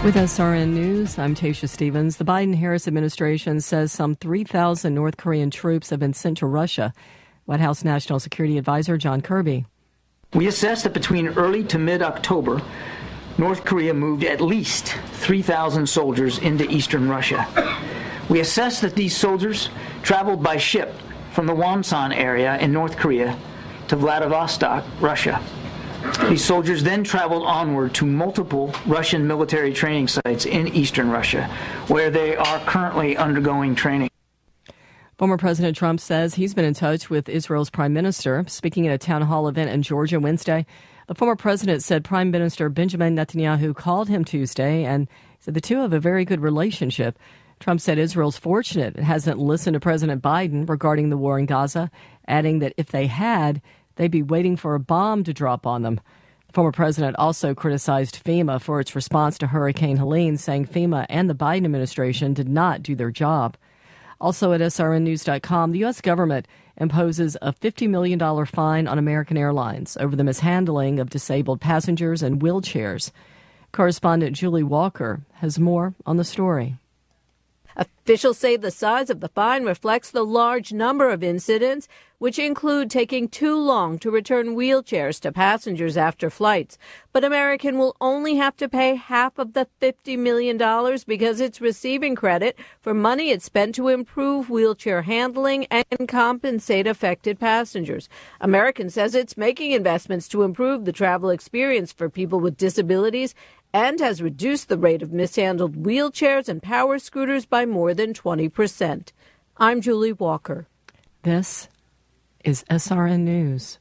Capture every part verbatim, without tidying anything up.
With S R N News, I'm Tasha Stevens. The Biden-Harris administration says some three thousand North Korean troops have been sent to Russia. White House National Security Advisor John Kirby. We assess that between early to mid-October, North Korea moved at least three thousand soldiers into eastern Russia. We assess that these soldiers traveled by ship from the Wonsan area in North Korea to Vladivostok, Russia. These soldiers then traveled onward to multiple Russian military training sites in eastern Russia, where they are currently undergoing training. Former President Trump says he's been in touch with Israel's prime minister. Speaking at a town hall event in Georgia Wednesday, the former president said Prime Minister Benjamin Netanyahu called him Tuesday and said the two have a very good relationship. Trump said Israel's fortunate it hasn't listened to President Biden regarding the war in Gaza, adding that if they had, they'd be waiting for a bomb to drop on them. The former president also criticized FEMA for its response to Hurricane Helene, saying FEMA and the Biden administration did not do their job. Also at S R N news dot com, the U S government imposes a fifty million dollars fine on American Airlines over the mishandling of disabled passengers and wheelchairs. Correspondent Julie Walker has more on the story. Officials say the size of the fine reflects the large number of incidents, which include taking too long to return wheelchairs to passengers after flights. But American will only have to pay half of the fifty million dollars because it's receiving credit for money it spent to improve wheelchair handling and compensate affected passengers. American says it's making investments to improve the travel experience for people with disabilities and has reduced the rate of mishandled wheelchairs and power scooters by more than twenty percent. I'm Julie Walker. This is S R N News.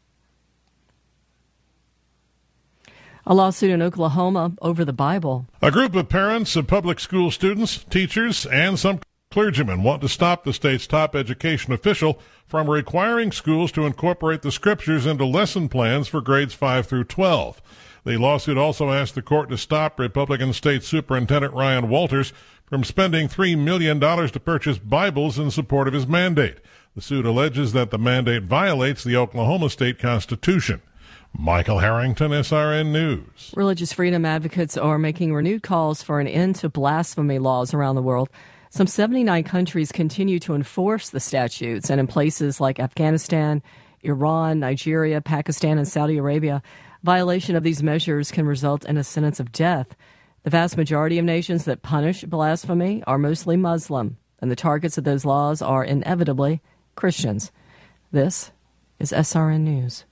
A lawsuit in Oklahoma over the Bible. A group of parents of public school students, teachers, and some clergymen want to stop the state's top education official from requiring schools to incorporate the scriptures into lesson plans for grades five through twelve. The lawsuit also asked the court to stop Republican State Superintendent Ryan Walters from spending three million dollars to purchase Bibles in support of his mandate. The suit alleges that the mandate violates the Oklahoma State Constitution. Michael Harrington, S R N News. Religious freedom advocates are making renewed calls for an end to blasphemy laws around the world. Some seventy-nine countries continue to enforce the statutes, and in places like Afghanistan, Iran, Nigeria, Pakistan, and Saudi Arabia, violation of these measures can result in a sentence of death. The vast majority of nations that punish blasphemy are mostly Muslim, and the targets of those laws are inevitably Christians. This is S R N News.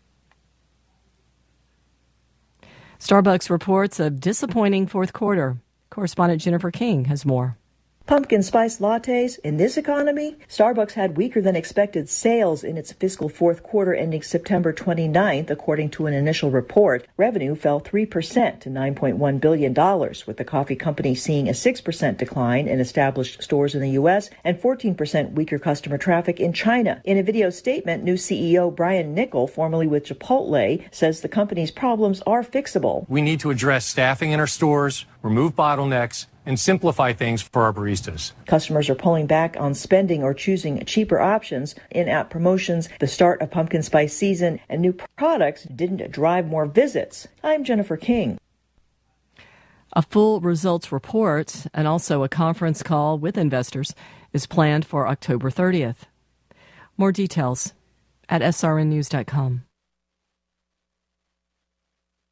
Starbucks reports a disappointing fourth quarter. Correspondent Jennifer King has more. Pumpkin spice lattes. In this economy, Starbucks had weaker than expected sales in its fiscal fourth quarter ending September twenty-ninth, according to an initial report. Revenue fell three percent to nine point one billion dollars, with the coffee company seeing a six percent decline in established stores in the U S and fourteen percent weaker customer traffic in China. In a video statement, new C E O Brian Niccol, formerly with Chipotle, says the company's problems are fixable. We need to address staffing in our stores, remove bottlenecks, and simplify things for our baristas. Customers are pulling back on spending or choosing cheaper options. In-app promotions, the start of pumpkin spice season, and new products didn't drive more visits. I'm Jennifer King. A full results report and also a conference call with investors is planned for October thirtieth. More details at S R N news dot com.